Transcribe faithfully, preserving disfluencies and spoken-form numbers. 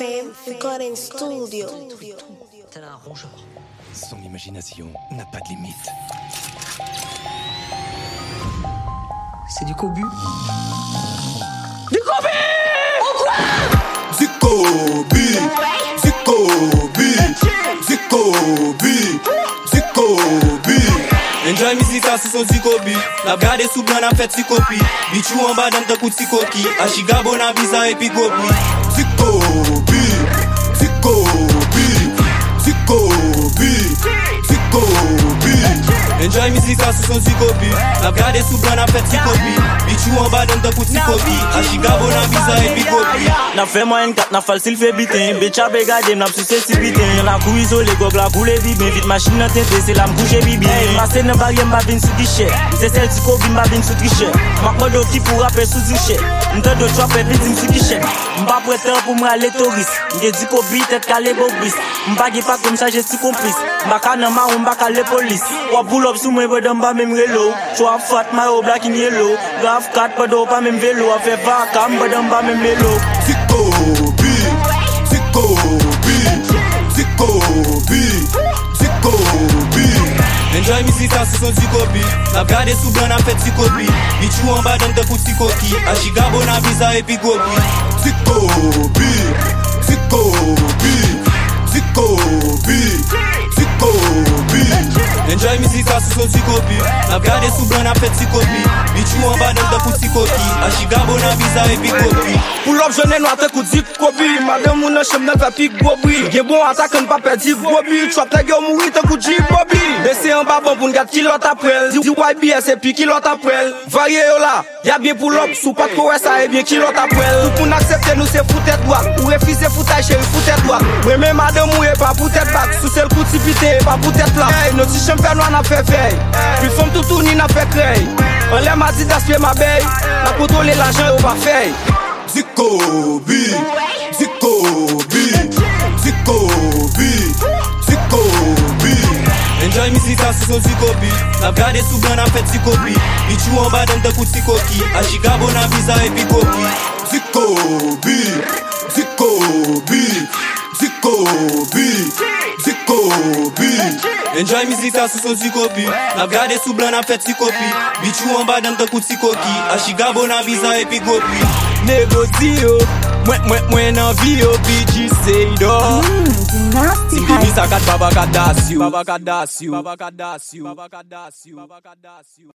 M, Recording Studio. Tel un rongeur. Son imagination n'a pas de limite. C'est du cobu. Du cobu! Du cobu! Du cobu! Du cobu! Du cobu! Enjoy music ça c'est son Zikobi. La gade sous blanc la fête Zikopi. Bichou en bas dans ta coup de Zikoki. Achiga bona visa et puis gobi. Zikobi! Zikobi! Zikobi! Zikobi! Enjoy music ça c'est son Zikobi. La gade sous blanc la fête Zikopi. Bichou en bas dans ta coup de Zikoki. Achiga bona visa et puis gobi. Na fait moi une carte, na fal s'il fait bitin. Becha begade, na psou c'est si bitin. La kou isolé, gog la koule bibin. Vite machine nan tete, c'est la m'kouche bibin. Mase nan barye mba vin sou guichet. C'est celle Zikobi mba vin sou guichet. Mak modo ki pou rapper sous guichet. M'te de trap et vite sou guichet. M'ba prêteur pour m'aller touriste. M'ge Zikobi tête calé bobis. M'ba gi pas comme ça j'ai si complice. M'ba kanan ma ou m'ba calé police. Wa pull up sou mwen bedan ba même relo. Trois fat ma ou black in yellow. Grave quatre pedo pas même vélo. A fait vacam bedan ba même mélo. Zikobi! Zikobi! Zikobi! Zikobi! Enjoy music ça c'est son Zikobi. La gade sous blanc la fête Zikobi. Bichou en bas dans ta coup de Zikoki. Achiga bona visa et puis gobi. Zikobi! Zikobi! Zikobi! Zikobi! Enjoy music ça c'est son Zikobi. La gade sous blanc la fête Zikobi. Bichou en bas dans ta coup de Zikoki. Achiga bona visa et puis gobi. Pull up jeune noir te kou dik kobi. Madame moun nan chem nan fe pik bobi. Gen bon attaque n pa perdi bobi. Trap ta gyo mouri te kou di bobi. Bese en bas bon pou n'gat kilot aprel. Di Y B S et puis kilot aprel. Varie yo la, y'a bien pull up. Sou pat kowe sa et bien kilot aprel. Tout pou n'accepter nous c'est foutet droite. Ou refuser foutage chéri foutet droite. Ouais mais madame ou est pas foutet back. Sous celle coup tipité pas foutet plat. Hey, notre chem fait noir n'a fait veille. Puis femme tout tourni n'a fait crey. On l'aime a dit d'aspect ma beille. N'a contrôlé l'argent ou pas fait. Zikobi! Zikobi! Zikobi! Zikobi! Enjoy music ça c'est son Zikobi. La gade sous blanc la fête Zikobi. Bichou en bas dans ta coup de Zikoki. Achiga bona visa et puis gobi. Zikobi! Zikobi! Zikobi! Zikobi! Enjoy music ça c'est son Zikobi. La gade sous blanc la fête Zikobi. Bichou en bas dans ta coup de Zikoki. Achiga bona visa et puis gobi. Négocie yo, mwen mwen mwen nan vi yo, B G say do. Nasty Sim hype. Denisa kat baba kat das you, baba kat das you, baba kat das you, baba kat das you, baba kat das you.